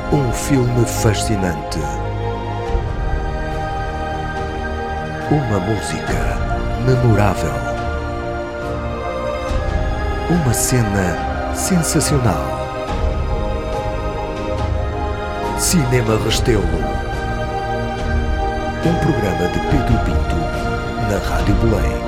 Um filme fascinante. Uma música memorável. Uma cena sensacional. Cinema Restelo. Um programa de Pedro Pinto na Rádio Belém.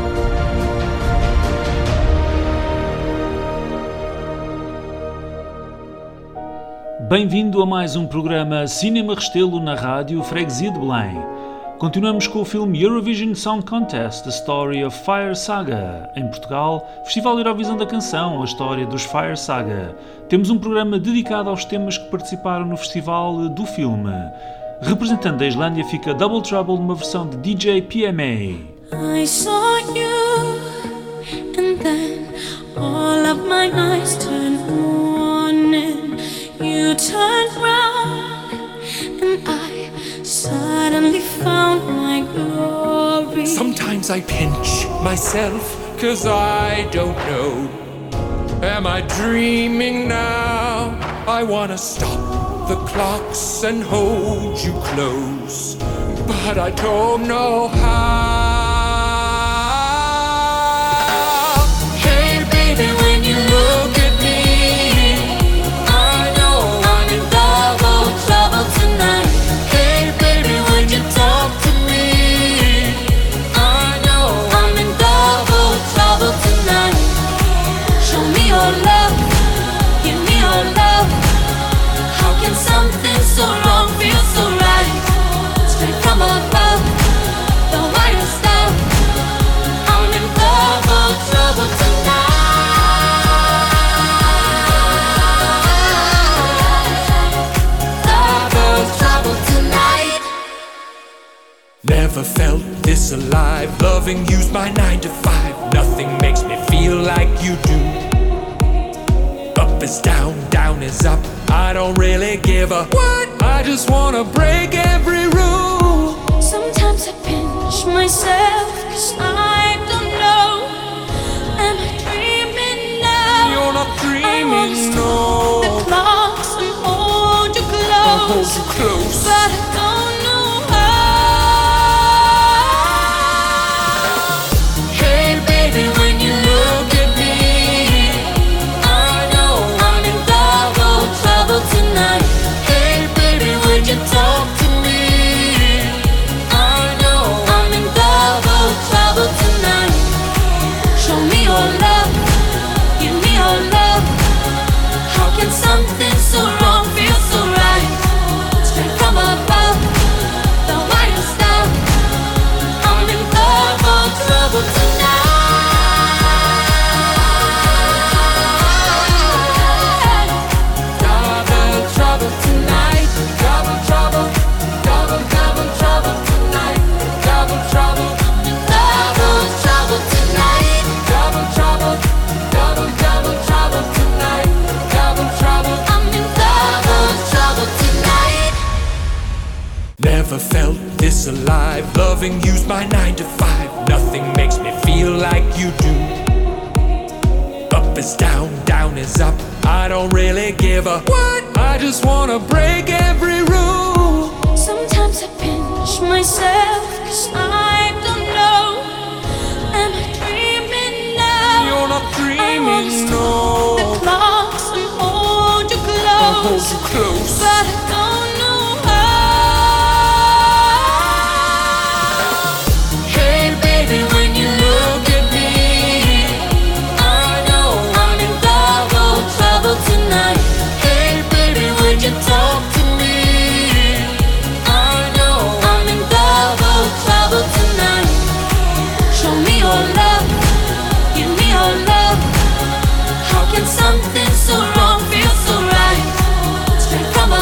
Bem-vindo a mais um programa Cinema Restelo na Rádio Freguesia de Belém. Continuamos com o filme Eurovision Song Contest, The Story of Fire Saga. Em Portugal, Festival Eurovisão da Canção, a história dos Fire Saga. Temos um programa dedicado aos temas que participaram no festival do filme. Representando da Islândia fica Double Trouble numa versão de DJ PMA. I saw you and then all of my eyes turned on and you turned round and I suddenly found my glory. Sometimes I pinch myself 'cause I don't know. Am I dreaming now? I wanna stop the clocks and hold you close, but I don't know how. Hey baby, when you look at me, I know I'm in double trouble tonight. Hey baby, would you talk to me? I know I'm in double trouble tonight. Show me your love, give me your love. How can something so wrong feel so right? Straight from above, the wire stuff. I'm in double trouble tonight. Double trouble tonight. Never felt this alive. Loving you's my 9 to 5. Nothing makes me feel like you do. Up is down, down is up. I don't really give a what. I just wanna break every rule. Sometimes I pinch myself 'cause I don't know. Am I dreaming now? You're not dreaming, I no. want to stop the clocks and hold you close, I'll hold you close. but I don't know how. Hey baby, when you look at me, I know I'm in double trouble tonight. Hey baby, would you talk to me? I know I'm in double trouble tonight. Show me your love, give me your love. How can something so wrong feel so right? Straight from above, the wire stuff. I'm in double trouble tonight. Double trouble tonight. Double trouble, double trouble tonight. Double trouble, double trouble tonight. Double trouble, double trouble tonight. Double trouble, I'm in double trouble tonight. Never felt this alive. Loving you's my 9 to 5. Nothing makes me feel like you do. Up is down, down is up. I don't really give a what. I just wanna break every rule. Sometimes I pinch myself 'cause I don't know. Am I dreaming now? You're not I want to dreaming, stop no. the clocks and hold you I'll hold close, you close. but I don't know how. Hey baby, when you look at me, I know I'm in double trouble tonight. Hey baby, would you talk to me? I know I'm in double trouble tonight. Show me your love, give me your love. How can something so wrong feel so right? Straight from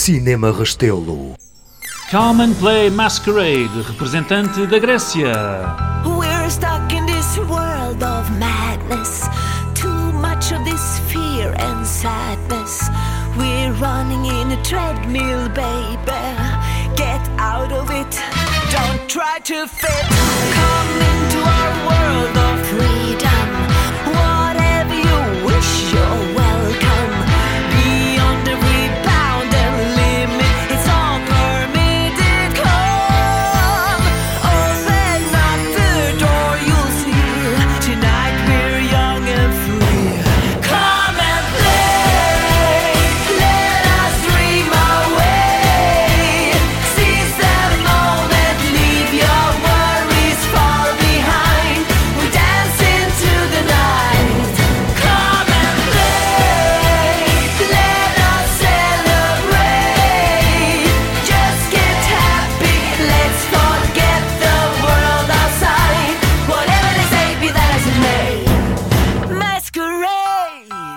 Cinema Restelo. Come and Play Masquerade, representante da Grécia. We're stuck in this world of madness. Too much of this fear and sadness. We're running in a treadmill, baby. Get out of it. Don't try to fit. Come into our world of freedom. Whatever you wish, you're welcome. Beyond every bound and limit, it's all permitted. Come, open up the door, you'll see. Tonight we're young and free. Come and play. Let us dream away. Seize the moment, leave your worries far behind. We dance into the night. Come and play. Let us celebrate. Just get happy. Let's forget the world outside. Whatever they say, be that as it may. Masquerade.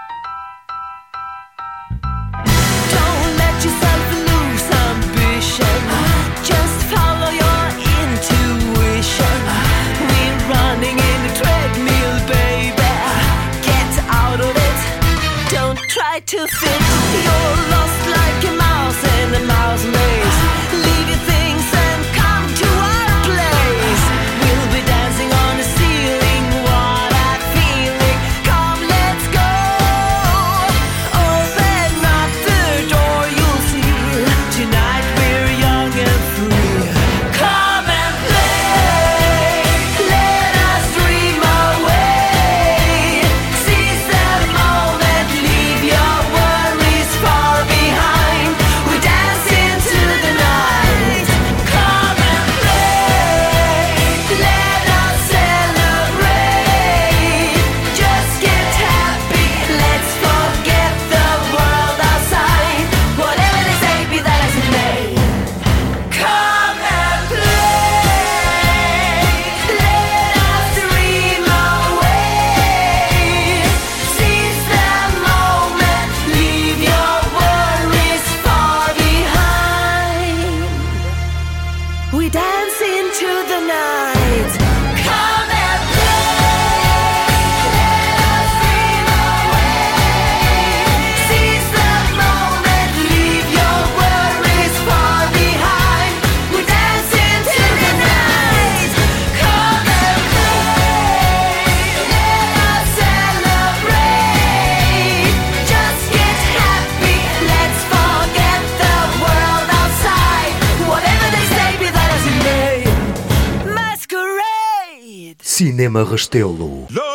Don't let yourself lose ambition. Just follow your intuition. We're running in a treadmill, baby. Get out of it. Don't try to fit. You're lost like a mouse in a mouse maze. Leave your things and come to our place. We'll be dancing on the ceiling. What a feeling. Come, let's go. Open up the door, you'll see. Tonight we're young and free. Come and play. Let us dream away. Seize the moment, leave your worries far behind. We dance into the night. Come and play. Let us celebrate. Just get happy. Let's forget the world outside. Whatever they say, be that as it may. Come and play. Let us dream away. Seize the moment. Leave your worries far behind. We dance into the night. Come and play. Let us dream away. Seize the moment. Leave your worries far behind. We dance into the night. Come and play. Let us celebrate. Just get happy. Let's forget the world outside. Whatever they say, be that as it may. Masquerade. Cinema Restelo.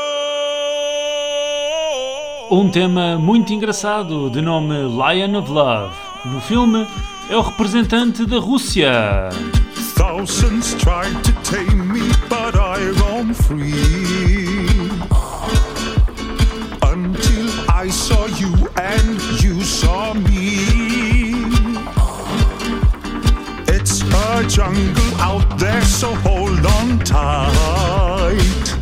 Tema muito engraçado, de nome Lion of Love. No filme, é o representante da Rússia. Thousands tried to tame me, but I roam free. Until I saw you and you saw me. It's a jungle out there, so hold on tight.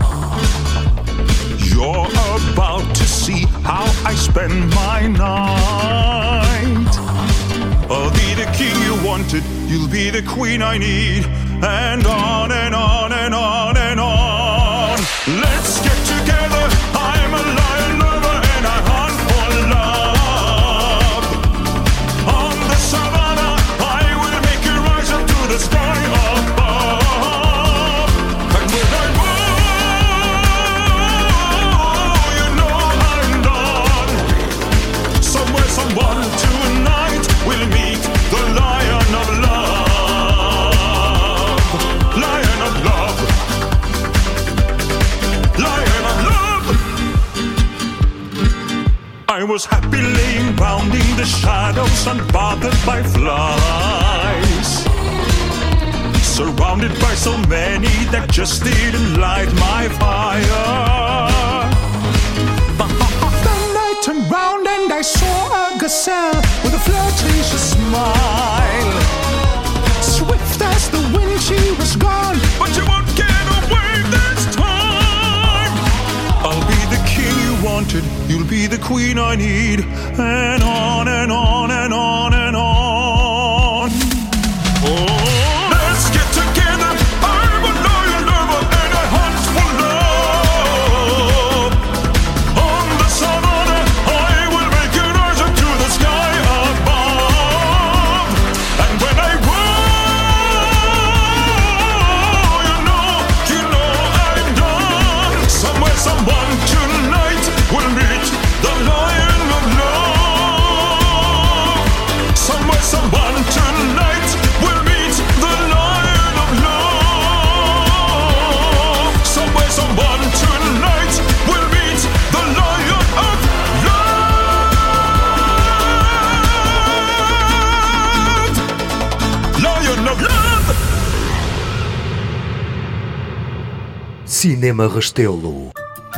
You're about to see how I spend my night. I'll be the king you wanted, you'll be the queen I need, and on and on and on and on. Let's get together, I'm a lion lover and I hunt for love. On the savannah, I will make you rise up to the sky above. And when I move, you know I'm done. Somewhere, someone, tonight we'll meet the lion of love. Lion of love. Lion of love. I was happy laying round in the shadows, unbothered by flies. Surrounded by so many that just didn't light my fire. Then I turned round and I saw a gazelle with a flirtatious smile. Swift as the wind she was gone, but you won't get away this time. I'll be the king you wanted, you'll be the queen I need, and on and on and on and on. Cinema Restelo.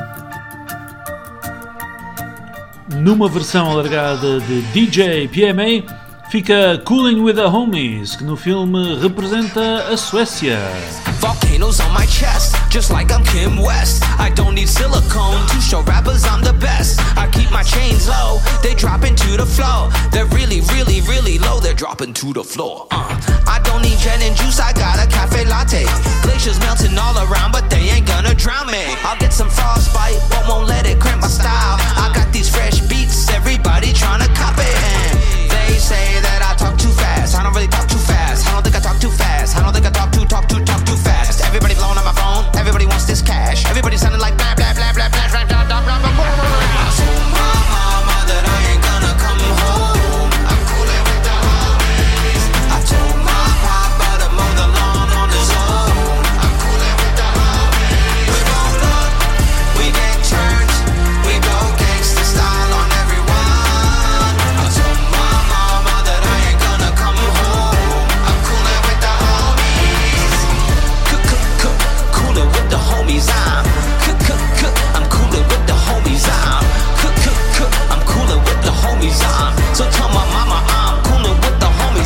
Numa versão alargada de DJ PMA, fica Cooling with the Homies, que no filme representa a Suécia. Volcanoes on my chest, just like I'm Kim West. I don't need silicone to show rappers I'm the best. I keep my chains low, they drop into the flow. They're really, really, really low, they're dropping to the floor. I don't need gin and juice, I got a cafe latte. Glaciers melting all around, but they ain't gonna drown me. I'll get some frostbite, but won't let it cramp my style. I got these fresh beats, everybody tryna copy. And they say that I talk too fast. I don't really talk too fast. I don't think I talk too fast. I don't think I talk too fast. Everybody blowing on my phone. Everybody wants this cash. Everybody sounding like blah blah blah blah blah blah blah blah blah blah. I told my mama that I ain't gonna come home. I'm coolin' with the homies. I told my papa to mow the lawn on his own. I'm coolin' with the homies. We roll up, we get turned, we go gangsta style on everyone. I told my mama that I ain't gonna come home. I'm coolin' with the homies. Coolin' with the homies. I'm coolin' with the homies. I'm coolin' with the homies. So tell my mama I'm coolin' with the homies.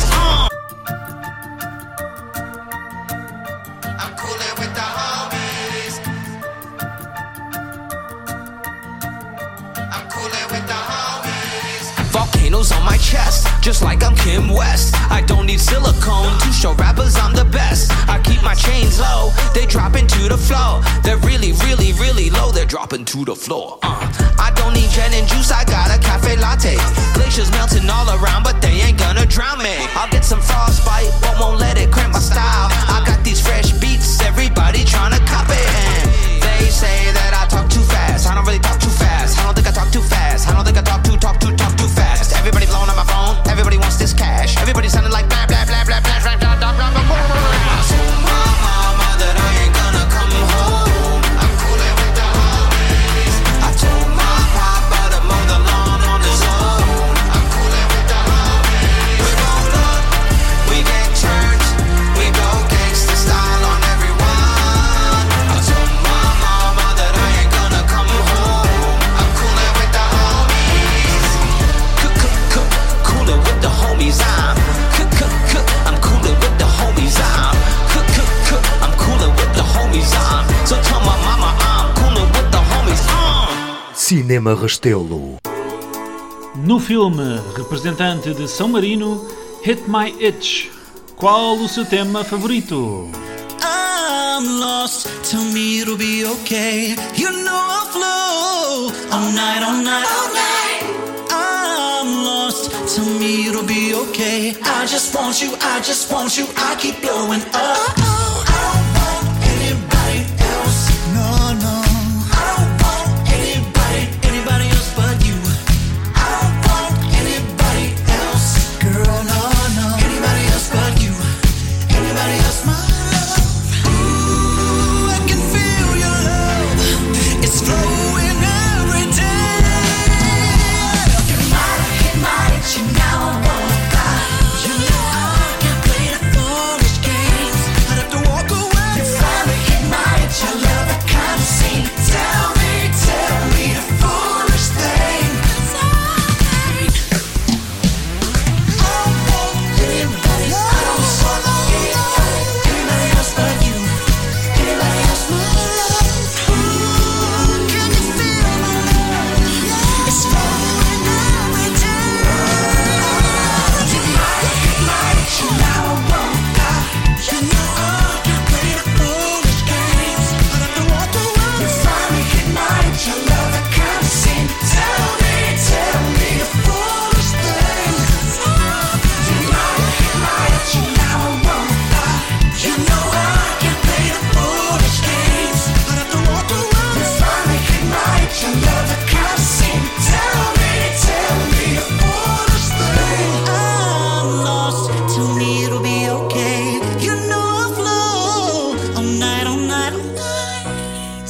I'm coolin' with the homies. I'm coolin' with the homies. Volcanoes on my chest, just like I'm Kim West. I don't need silicone to show rappers I'm the best. I keep my chains low, they drop into the flow. They're really, really, really low, they're dropping to the floor. I don't need gin and juice, I got a cafe latte. Glaciers melting all around, but they ain't gonna drown me. I'll get some frostbite, but won't let it cramp my style. I got these fresh beats, everybody tryna copy. And they say that I talk too fast. I don't really talk too fast. I don't think I talk too fast. I don't think I talk too fast. Everybody blowing on my phone. Everybody wants this cash. Everybody sounding like blah blah blah blah blah blah blah blah blah blah. I told my mama that I ain't gonna come home. I'm coolin' with the homies. I told my papa to mow the lawn on his own. I'm coolin' with the homies. We roll up, we get turned, we go gangsta style on everyone. I told my mama that I ain't gonna come home. I'm coolin' with the homies. Coolin' with the homies. I'm coolin' with the homies. I'm coolin' with the homies. So tell my mama I'm coolin' with the homies. Cinema Restelo. No filme representante de São Marino, Hit My Itch. Qual o seu tema favorito? I'm lost, tell me it'll be okay. You know I'll flow all night, all night, all night. I'm lost, tell me it'll be okay. I just want you, I just want you. I keep blowing up. I don't want anybody else. No, no. I don't want anybody else but you. I don't want anybody else, girl. No, no. Anybody else but you. Anybody else, my love. Ooh, I can feel your love. It's flowing every day. Hit my itch, and now I won't die. You know I can't play the foolish games. I'd have to walk away. You finally hit my itch. I love the kind of scene. Tell me the foolish thing. I don't want anybody else. Anybody else but you. Anybody else but love. Ooh, can you feel my love? It's flowing every day. You might hit my itch, and now I won't die. You know I can't play the foolish games. I'd have to walk away. You finally hit my itch. I love the kind of scene. Tell me the foolish thing. You might hit my itch, and now I won't die. You know I can't play the foolish games. I'd have to walk away. You finally hit my itch. I love the kind of scene. Tell me the foolish thing. I'm lost. Tell me it'll be okay. You know I'll flow all night, all night, all night.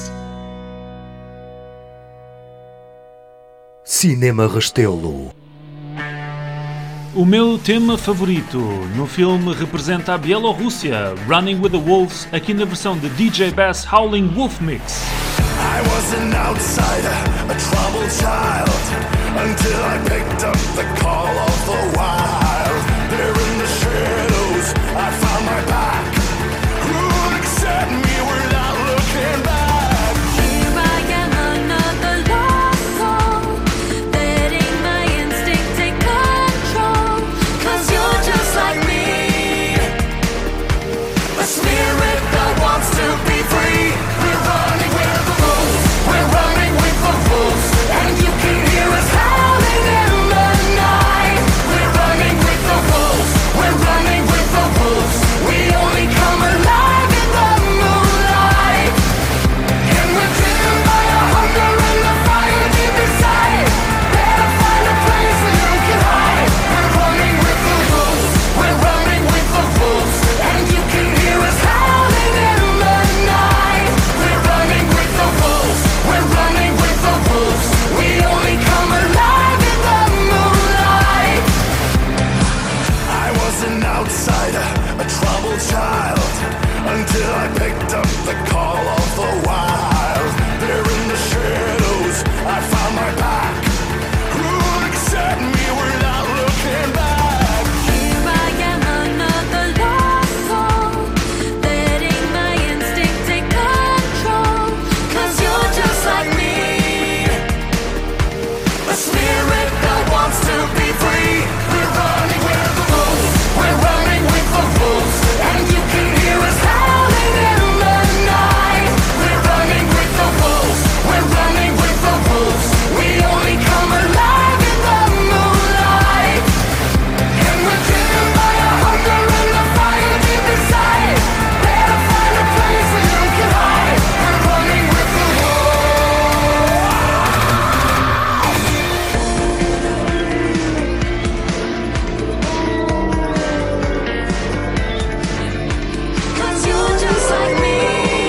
Cinema Restelo. O meu tema favorito no filme representa a Bielorrússia, Running with the Wolves, aqui na versão de DJ Bass Howling Wolf Mix. I was an outsider, a troubled child, until I picked up the call of the wild. There in the shadows, I found my back. Who would accept me without looking back? Here I am, another lost soul, letting my instinct take control. 'Cause you're just like me, a spirit that wants to be free. We're running with the wolves, we're running with the wolves, and you can hear us howling in the night. We're running with the wolves, we're running with the wolves. We only come alive in the moonlight, and we're driven by a hunger and the fire deep inside. Better find a place where you can hide. We're running with the wolves, we're running with the wolves, and you can hear us howling in the night. We're running with the wolves, we're running with the wolves. We only come alive in the moonlight. I was an outsider, a troubled child, until I picked up the call of the wild. There in the shadows, I found my back. Who would accept me without looking back? Here I am, another lost soul, letting my instinct take control. 'Cause you're just like me, a spirit that wants to be free. We're running with the wolves, we're running with the wolves, and you can hear us howling in the night. We're running with the wolves, we're running with the wolves. We only come alive in the moonlight, and we're driven by a hunger and the fire deep inside. Better find a place where you can hide. We're running with the wolves. 'Cause you're just like me,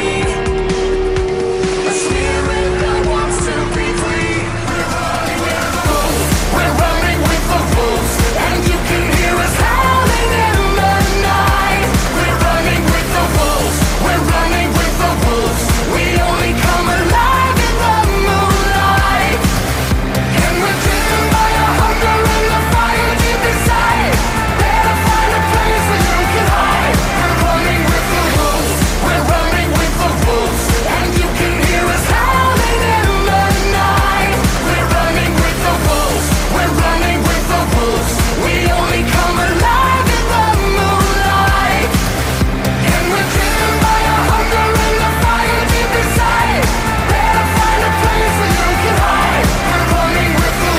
a spirit that wants to be free. We're running with the wolves, we're running with the wolves, and you can hear us howling in the night. We're running with the wolves, we're running with the wolves. We only come alive in the moonlight, and we're driven by a hunger and the fire deep inside. Better find a place where you can hide. We're running with the wolves, we're running with the wolves, and you can hear us howling in the night. We're running with the wolves, we're running with the wolves. We only come alive in the moonlight, and we're driven by a hunger and the fire deep inside. Better find a place where you can hide. We're running with the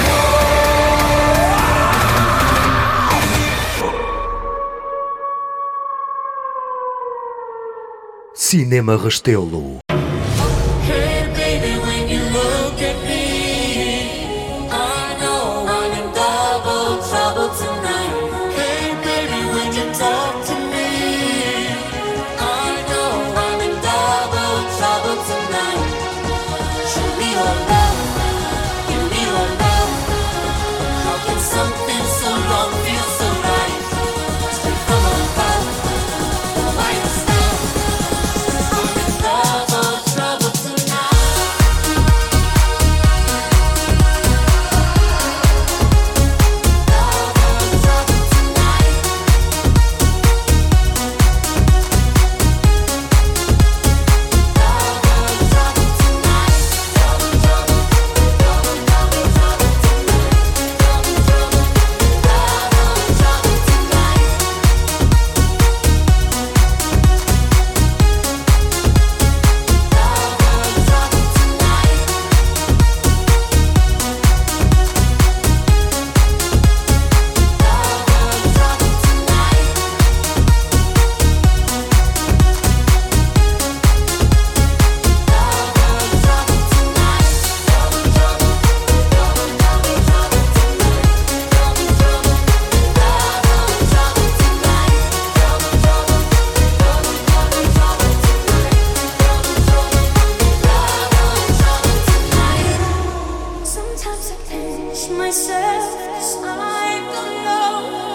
Cinema Restelo. Hey baby, when you look at me, I know I'm in double trouble tonight. Hey baby, when you talk to me, I know I'm in double trouble tonight. Show me your love, give me your love. How can something so wrong feel so right? Straight from above, why you stop? I'm in double trouble tonight. myself, 'cause I don't know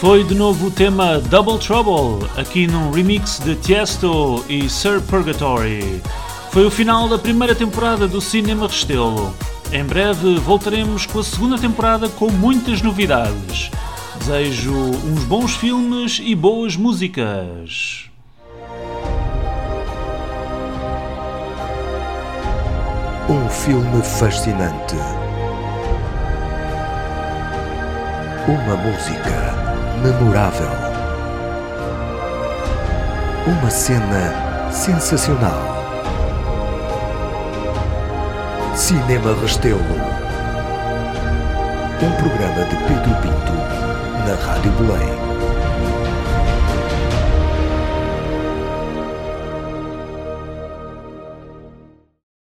Foi de novo o tema Double Trouble, aqui num remix de Tiesto e Sir Purgatory. Foi o final da primeira temporada do Cinema Restelo. Em breve voltaremos com a segunda temporada com muitas novidades. Desejo uns bons filmes e boas músicas. Um filme fascinante. Uma música memorável. Uma cena sensacional. Cinema Restelo. Um programa de Pedro Pinto na Rádio Belém.